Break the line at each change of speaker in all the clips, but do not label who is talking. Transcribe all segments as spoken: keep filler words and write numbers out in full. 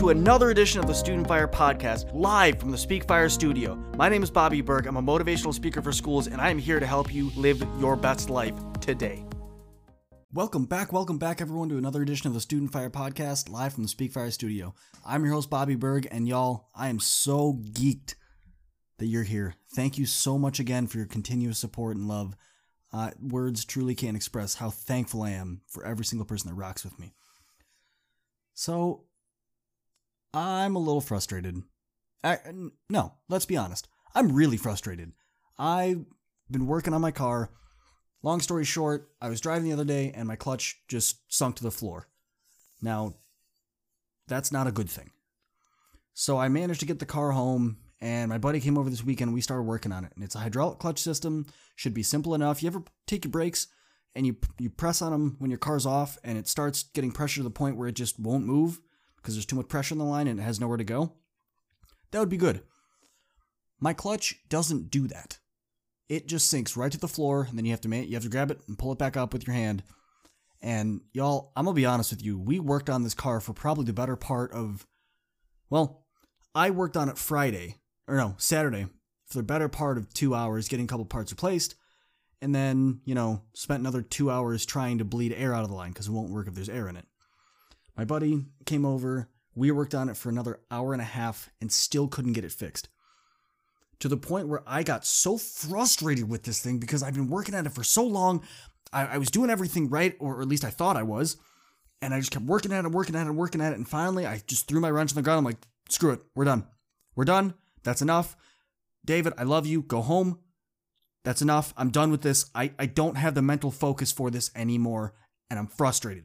to another edition of the Student Fire Podcast, live from the Speak Fire studio. My name is Bobby Berg. I'm a motivational speaker for schools, and I am here to help you live your best life today. Welcome back, welcome back, everyone, to another edition of the Student Fire Podcast, live from the Speak Fire studio. I'm your host, Bobby Berg, and y'all, I am so geeked that you're here. Thank you so much again for your continuous support and love. Uh, words truly can't express how thankful I am for every single person that rocks with me. So, I'm a little frustrated. I, no, let's be honest. I'm really frustrated. I've been working on my car. Long story short, I was driving the other day and my clutch just sunk to the floor. Now, that's not a good thing. So I managed to get the car home, and my buddy came over this weekend and we started working on it. And it's a hydraulic clutch system. Should be simple enough. You ever take your brakes and you you press on them when your car's off and it starts getting pressure to the point where it just won't move because there's too much pressure in the line and it has nowhere to go? That would be good. My clutch doesn't do that. It just sinks right to the floor, and then you have to ma- you have to grab it and pull it back up with your hand. And y'all, I'm gonna be honest with you. We worked on this car for probably the better part of, well, I worked on it Friday, or no, Saturday, for the better part of two hours getting a couple parts replaced. And then, you know, spent another two hours trying to bleed air out of the line because it won't work if there's air in it. My buddy came over. We worked on it for another hour and a half and still couldn't get it fixed. To the point where I got so frustrated with this thing because I've been working at it for so long. I, I was doing everything right, or at least I thought I was. And I just kept working at it, working at it, working at it. And finally, I just threw my wrench on the ground. I'm like, screw it. We're done. We're done. That's enough. David, I love you. Go home. That's enough. I'm done with this. I, I don't have the mental focus for this anymore, and I'm frustrated.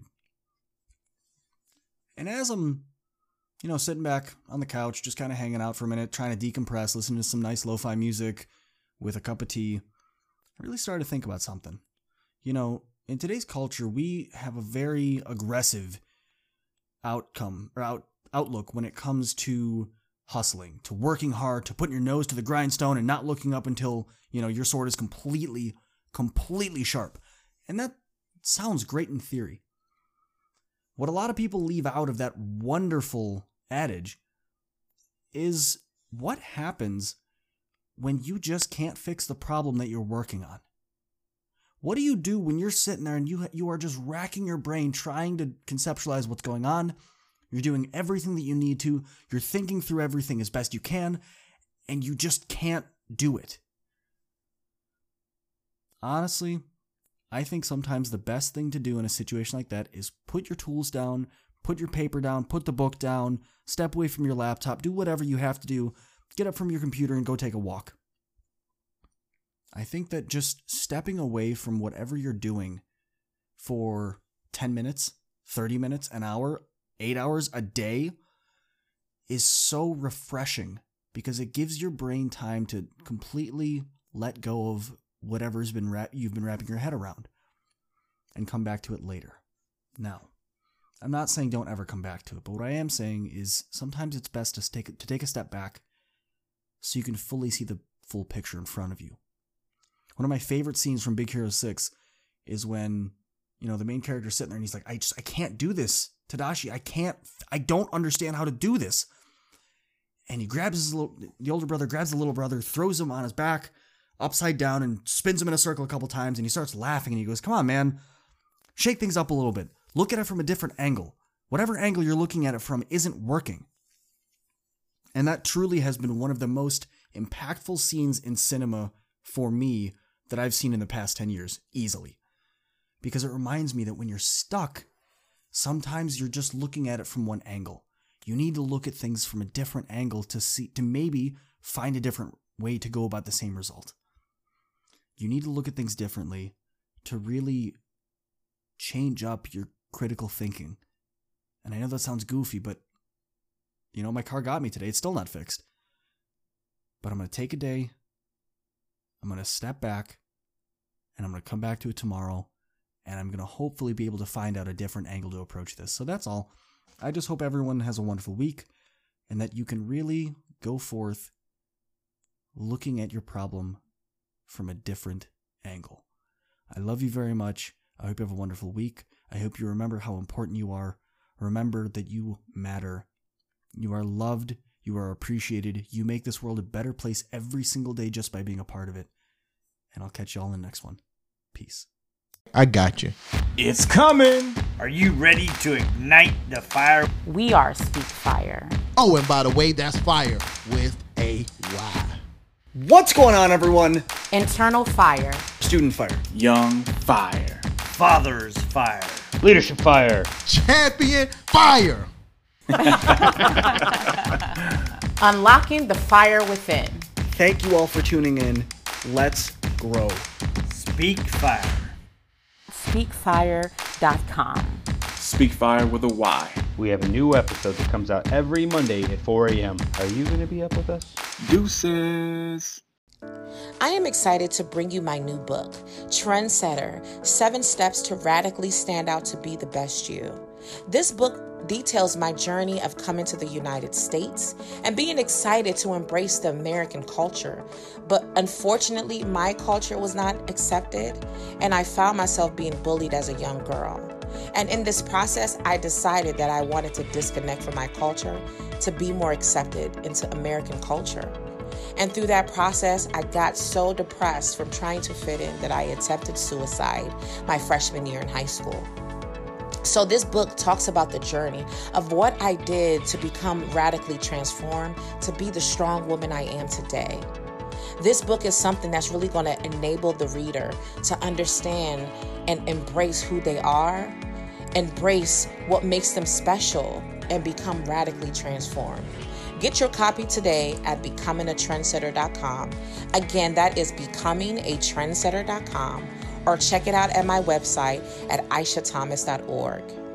And as I'm, you know, sitting back on the couch, just kind of hanging out for a minute, trying to decompress, listening to some nice lo-fi music with a cup of tea, I really started to think about something. You know, in today's culture, we have a very aggressive outcome or out, outlook when it comes to hustling, to working hard, to putting your nose to the grindstone and not looking up until, you know, your sword is completely, completely sharp. And that sounds great in theory. What a lot of people leave out of that wonderful adage is what happens when you just can't fix the problem that you're working on. What do you do when you're sitting there and you you are just racking your brain trying to conceptualize what's going on? You're doing everything that you need to. You're thinking through everything as best you can, and you just can't do it. Honestly, I think sometimes the best thing to do in a situation like that is put your tools down, put your paper down, put the book down, step away from your laptop, do whatever you have to do, get up from your computer and go take a walk. I think that just stepping away from whatever you're doing for ten minutes, thirty minutes, an hour, eight hours a day is so refreshing because it gives your brain time to completely let go of whatever's been ra- you've been wrapping your head around and come back to it later. Now, I'm not saying don't ever come back to it, but what I am saying is sometimes it's best to take, to take a step back so you can fully see the full picture in front of you. One of my favorite scenes from Big Hero six is when, you know, the main character's sitting there and he's like, I just, I can't do this. Tadashi, I can't, I don't understand how to do this. And he grabs his little, the older brother grabs the little brother, throws him on his back, upside down, and spins him in a circle a couple times, and he starts laughing, and he goes, come on, man, shake things up a little bit. Look at it from a different angle. Whatever angle you're looking at it from isn't working. And that truly has been one of the most impactful scenes in cinema for me that I've seen in the past ten years, easily. Because it reminds me that when you're stuck, sometimes you're just looking at it from one angle. You need to look at things from a different angle to see, to maybe find a different way to go about the same result. You need to look at things differently to really change up your critical thinking. And I know that sounds goofy, but you know, my car got me today. It's still not fixed. But I'm going to take a day. I'm going to step back and I'm going to come back to it tomorrow. And I'm going to hopefully be able to find out a different angle to approach this. So that's all. I just hope everyone has a wonderful week and that you can really go forth looking at your problem from a different angle. I love you very much. I hope you have a wonderful week. I hope you remember how important you are. Remember that you matter. You are loved. You are appreciated. You make this world a better place every single day just by being a part of it. And I'll catch y'all in the next one. Peace.
I got you.
It's coming. Are you ready to ignite the fire?
We are Speak Fire.
Oh, and by the way, that's fire with a Y.
What's going on, everyone?
Internal fire.
Student fire.
Young fire.
Father's fire.
Leadership fire.
Champion fire.
Unlocking the fire within.
Thank you all for tuning in. Let's grow.
Speak fire.
speak fire dot com.
Speak fire with a Y.
We have a new episode that comes out every Monday at four a.m. Are you going to be up with us?
Deuces.
I am excited to bring you my new book, Trendsetter, Seven Steps to Radically Stand Out to Be the Best You. This book details my journey of coming to the United States and being excited to embrace the American culture. But unfortunately, my culture was not accepted, and I found myself being bullied as a young girl. And in this process, I decided that I wanted to disconnect from my culture to be more accepted into American culture. And through that process, I got so depressed from trying to fit in that I attempted suicide my freshman year in high school. So this book talks about the journey of what I did to become radically transformed, to be the strong woman I am today. This book is something that's really going to enable the reader to understand and embrace who they are, embrace what makes them special, and become radically transformed. Get your copy today at becoming a trendsetter dot com. Again, that is becoming a trendsetter dot com, or check it out at my website at aisha thomas dot org.